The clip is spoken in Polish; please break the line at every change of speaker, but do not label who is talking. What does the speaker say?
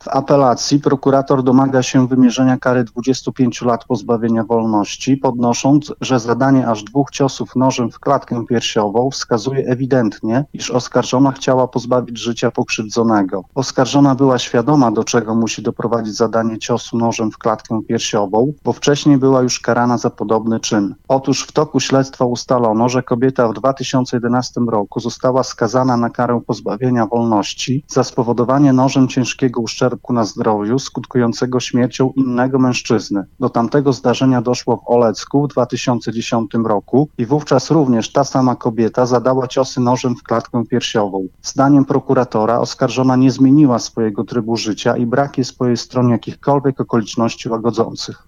W apelacji prokurator domaga się wymierzenia kary 25 lat pozbawienia wolności, podnosząc, że zadanie aż 2 ciosów nożem w klatkę piersiową wskazuje ewidentnie, iż oskarżona chciała pozbawić życia pokrzywdzonego. Oskarżona była świadoma, do czego musi doprowadzić zadanie ciosu nożem w klatkę piersiową, bo wcześniej była już karana za podobny czyn. Otóż w toku śledztwa ustalono, że kobieta w 2011 roku została skazana na karę pozbawienia wolności za spowodowanie nożem ciężkiego uszczerbku na zdrowiu skutkującego śmiercią innego mężczyzny. Do tamtego zdarzenia doszło w Olecku w 2010 roku i wówczas również ta sama kobieta zadała ciosy nożem w klatkę piersiową. Zdaniem prokuratora oskarżona nie zmieniła swojego trybu życia i brak jest po jej stronie jakichkolwiek okoliczności łagodzących.